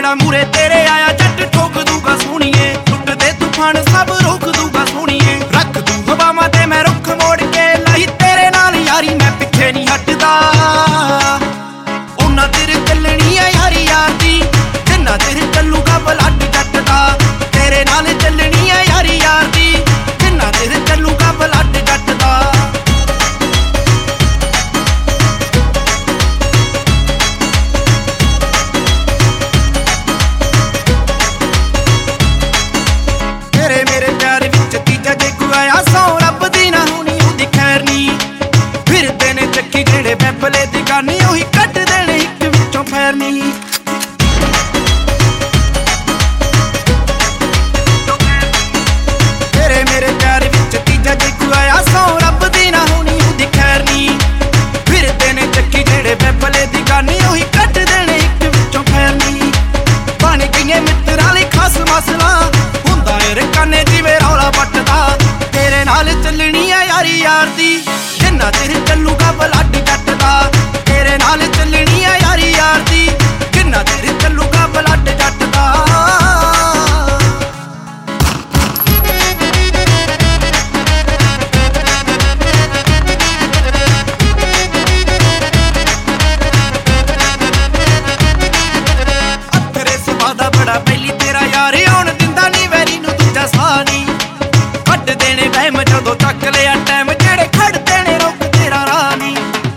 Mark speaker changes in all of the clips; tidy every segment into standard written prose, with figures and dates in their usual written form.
Speaker 1: ਜਿਹੜਾ ਮੂਰੇ ਤੇਰੇ ਆਇਆ ਜੱਟ ਠੋਕ ਦੂਗਾ ਸੋਹਣੀਏ, ਟੁੱਟਦੇ ਤੂਫਾਨ ਸਭ ਰੋਕ ਦੂਗਾ ਸੋਹਣੀਏ। ਰੱਖ ਦੂ ਹਵਾਵਾਂ ਤੇ ਮੈਂ ਰੁੱਖ ਮੋੜ ਕੇ, ਲਈ ਤੇਰੇ ਨਾਲ ਯਾਰੀ ਮੈਂ ਪਿੱਛੇ ਨਹੀਂ ਹਟਦਾ। ਉਹਨਾਂ ਤੇਰੇ ਚੱਲਣੀ ਆ ਯਾਰੀ ਯਾਰ ਦੀ, ਜਿੰਨਾ ਤੇਰੇ ਚੱਲੂਗਾ ਬਲੱਡ ਜੱਟ ਦਾ। ਤੇਰੇ ਨਾਲ ਚੱਲਣੀ ਆ ਯਾਰੀ ਯਾਰ ਦੀ, ਜਿੰਨਾ ਤੇਰੇ ਚੱਲੂਗਾ ਬਲੱਡ ਜੱਟ ਦਾ। ਤੇਰੇ ਮੇਰੇ ਪਿਆਰ ਵਿੱਚ ਤੀਜਾ ਜੇ ਕੋਈ ਆਇਆ, ਸੌ ਰੱਬ ਦੀ ਨਾ ਹੋਣੀ ਉਹਦੀ ਖੈਰ ਨੀ। ਫਿਰਦੇ ਨੇ ਚੱਕੀ ਜਿਹੜੇ ਬੈਬਲੇ ਦੀ ਗਾਨੀ, ਉਹੀ ਕੱਢ ਦੇਣੇ ਇੱਕ ਵਿੱਚੋਂ ਫੈਰ ਨੀ। ਤੇਰੇ ਮੇਰੇ ਪਿਆਰ ਵਿੱਚ ਤੀਜਾ ਜੇ ਕੋਈ ਆਇਆ, ਸੌ ਰੱਬ ਦੀ ਨਾ ਹੋਣੀ ਉਹਦੀ ਖੈਰ ਨੀ। ਫਿਰਦੇ ਨੇ ਚੱਕੀ ਜਿਹੜੇ ਬੈਬਲੇ ਦੀ ਗਾਨੀ, ਉਹੀ ਕੱਢ ਦੇਣੇ ਇੱਕ ਵਿੱਚੋਂ ਫੈਰ ਨੀ। ਬਣ ਗਈਆਂ ਮਿੱਤਰਾਂ ਲਈ ਖਾਸ ਮਸਲਾ, ਹੁੰਦਾ ਏ ਰਕਾਨੇ ਜਿਵੇਂ ਰੌਲਾ ਵੱਟਦਾ। ਤੇਰੇ ਨਾਲ ਚੱਲਣੀ ਆ ਯਾਰੀ ਯਾਰ ਦੀ, ਜਿੰਨਾ ਤੇਰੇ ਚੱਲੂਗਾ ਬਲੱਡ ਜੱਟ ਦਾ। ਤੇਰੇ ਨਾਲ ਚੱਲਣੀ ਆ ਯਾਰੀ ਯਾਰ ਦੀ, ਜਿੰਨਾ ਤੇਰੇ ਚੱਲੂਗਾ ਬਲੱਡ ਜੱਟ ਦਾ। ਅੱਥਰੇ ਸੁਭਾਅ ਦਾ ਬੜਾ ਪਹਿਲੀ ਤੇਰਾ ਯਾਰ, ਆਉਣ ਦਿੰਦਾ ਨੀ ਵੈਰੀ ਨੂੰ ਦੂਜਾ ਸਾਹ ਨੀ। ਕੱਢ ਦੇਣੇ ਵਹਿਮ ਜਦੋਂ ਚੱਕ ਲਿਆ ਟਾਈਮ, ਜਿਹੜੇ ਖੜਦੇ ਨੇ ਰੁਕ ਤੇਰਾ ਰਾਹ ਨੀ।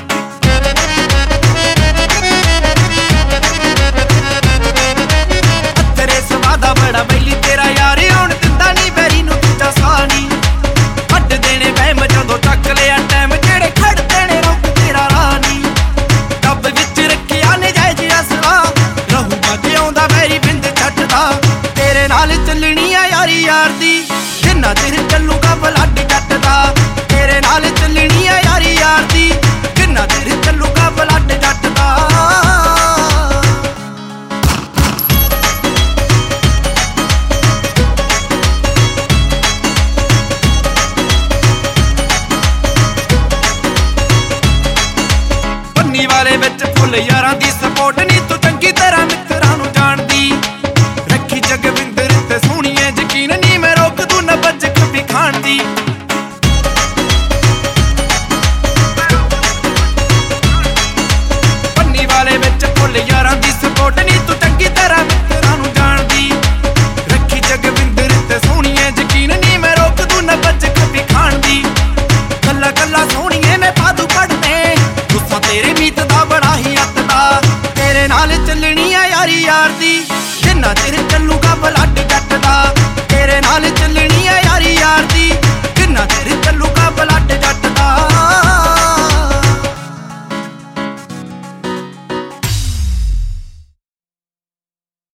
Speaker 1: ਅੱਥਰੇ ਸੁਭਾਅ ਦਾ ਬੜਾ ਪਹਿਲੀ ਤੇਰਾ ਯਾਰ, ਆਉਣ ਦਿੰਦਾ ਨੀ ਵੈਰੀ ਨੂੰ ਦੂਜਾ ਸਾਹ ਨੀ। ਕੱਢ ਦੇਣੇ ਵਹਿਮ ਜਦੋਂ ਚੱਕ ਲਿਆ ਟਾਈਮ, ਜਿਹੜੇ ਖੜਦੇ ਨੇ ਰੁਕ ਤੇਰਾ ਰਾਹ ਨੀ। ਡੱਬ ਵਿੱਚ ਰੱਖਿਆ ਨਜਾਇਜ਼ ਅਸਲਾ, ਰਹੂਗਾ ਜਿਉਂਦਾ ਵੈਰੀ ਬਿੰਦ ਛੱਡਦਾ। ਤੇਰੇ ਨਾਲ ਚੱਲਣੀ ਆ ਯਾਰੀ ਯਾਰ ਦੀ, ਜਿੰਨਾ ਤੇਰੇ ਚੱਲੂਗਾ ਬਲੱਡ ਜੱਟ ਦਾ। ਤੇਰੇ ਨਾਲ ਚੱਲਣੀ ਆ ਯਾਰੀ ਯਾਰ ਦੀ, ਜਿੰਨਾ ਤੇਰੇ ਚੱਲੂਗਾ ਬਲੱਡ ਜੱਟ ਦਾ। ਪੰਨੀ ਵਾਲੇ ਵਿੱਚ ਫੁੱਲ ਯਾਰਾਂ ਦੀ ਸਪੋਰਟ ਨੀ, ਤੂੰ ਚੰਗੀ ਤਰ੍ਹਾਂ ਮਿੱਤਰਾਂ ਨੂੰ ਜਾਣਦੀ। ਰੱਖੀ ਜਗਵਿੰਦਰ ਤੇ ਸੋਹਣੀਏ ਯਕੀਨ ਨੀ, ਮੈਂ ਰੋਕ ਦੂ ਨਾ ਬੱਜ ਖੱਬੀ ਖਾਣ ਦੀ। ਪੰਨੀ ਵਾਲੇ ਵਿੱਚ ਫੁੱਲ ਯਾਰਾਂ ਦੀ ਸਪੋਰਟ ਨੀ, ਤੂੰ ਚੰਗੀ ਤਰ੍ਹਾਂ ਮਿੱਤਰਾਂ ਨੂੰ ਜਾਣਦੀ। ਰੱਖੀ ਜਗਵਿੰਦਰ ਤੇ ਸੋਹਣੀਏ ਯਕੀਨ ਨੀ, ਮੈਂ ਰੋਕ ਦੂ ਨਾ ਬੱਜ ਖੱਬੀ ਖਾਣ ਦੀ। ਕੱਲਾ ਕੱਲਾ ਸੋਹਣੀਏ ਮੈਂ ਪਾਦੂ ਪੜਨੇ, ਗੁੱਸਾ ਤੇਰੇ ਮੀਤ ਦਾ ਬੜਾ ਹੀ ਅੱਤ ਦਾ। ਤੇਰੇ ਨਾਲ ਚੱਲਣੀ ਆ ਯਾਰੀ ਯਾਰ ਦੀ, ਜਿੰਨਾ ਤੇਰੇ ਚੱਲੂਗਾ ਬਲੱਡ ਜੱਟ ਦਾ। ਤੇਰੇ ਨਾਲ ਚੱਲਣੀ